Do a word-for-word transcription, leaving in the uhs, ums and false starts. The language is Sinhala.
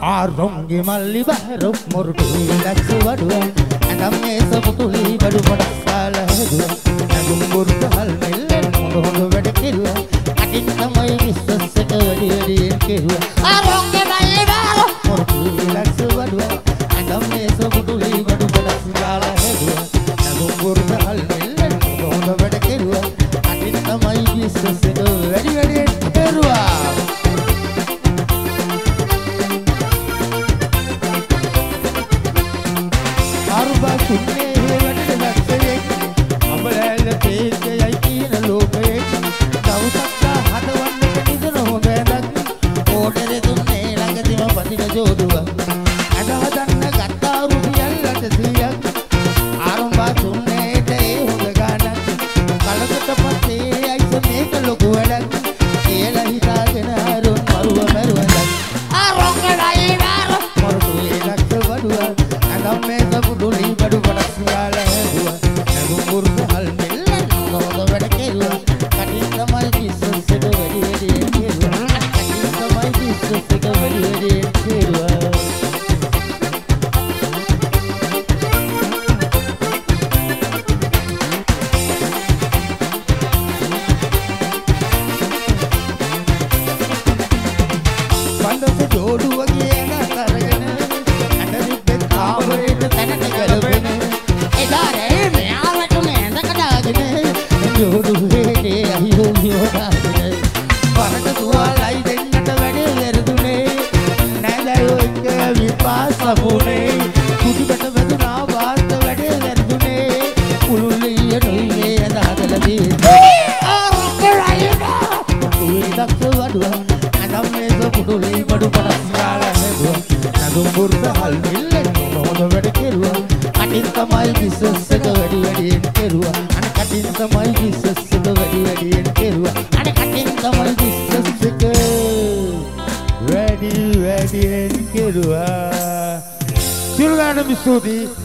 ආරොංගේ මල්ලි බහරු මොරුටු ලක්ස වඩුව ඇඳම් මේස පුතුලි බඩු පඩස්සාල හැදුව නැගුම් බුරුට හල් මෙල්ලෙන් හොඳ හොඳ වැඩ කෙරුවා අටින් තමයි විශ්වස් එක වැඩි වැඩියෙන් කෙරුවා ආරොංගේ මල්ලි බහරු මොරුටු ලක්ස වඩුව ඇඳම් මේස පුතුලි බඩු පඩස්සාල හැදුව නැගුම් බුරුට හල් මෙල්ලෙන් හොඳ හොඳ වැඩ කෙරුවා අටින් තමයි විශ්වස් එක වැඩි වැඩියෙන් කෙරුවා Sunne hevade lakkeye ambalal teekayai kina lokaye dawusakka hadawannata nidana hobedak order dunne langadima pathina joduwa ada hadanna gatta rupiyal අටසියයක් ආරම්භ තුන්නේට ඒ හොඳ ගානක් කලකට පස්සේ අයිස මේක ලොකු වැඩක් කියලා හිතාගෙන අරුන් මරුව මරුවදක් ආරොංගලයි වාර මරුවේ ලක්ෂ වඩුව අඳම් මේක පුදුලි බඩු පඩස් ගාල හැදුවා නගුම් බුරුස හල් මෙල්ලන් හොඳ වැඩ කෙරුවා කටින් තමයි කිස්සස් එක වැඩි වැඩි කෙරුවා කටින් තමයි කිස්සස් එක වැඩි වැඩි කෙරුවා බණ්ඩස ජෝඩුවගේ නැතරගෙන අඬරිබ්බේ කාමරේට තැනට ගලපෙන එදා රේ මෙයාට නේද කඩාගෙන ජෝඩුවේ අහිෝ යෝදාගෙන වරට තුවාලයි දෙන්නට වැඩේ වැරදුනේ නැදයෝ එක්ක විපාසමුනේ කුටිකට වැදුනා වාස්ත වැඩේ වැරදුනේ කුළුල්ලිය නොයියේ ඇඳ හදලා දීලා දක්ෂ වඩුව අඳම් මේස පුඩුලි බඩු පඩස් ගාල හැදුවා නගුම් බුරුස හල් මිල්ලෙන් හොඳ වැඩ කෙරුවා කටින් තමයි බිස්නස් එක වැඩි වැඩියෙන් කෙරුවා අනේ කටින් තමයි බිස්නස් එක වැඩි වැඩියෙන් කෙරුවා අනේ කටින් තමයි බිස්නස් එක වැඩි වැඩියෙන් කෙරුවා සිල්ගාන මිසුදී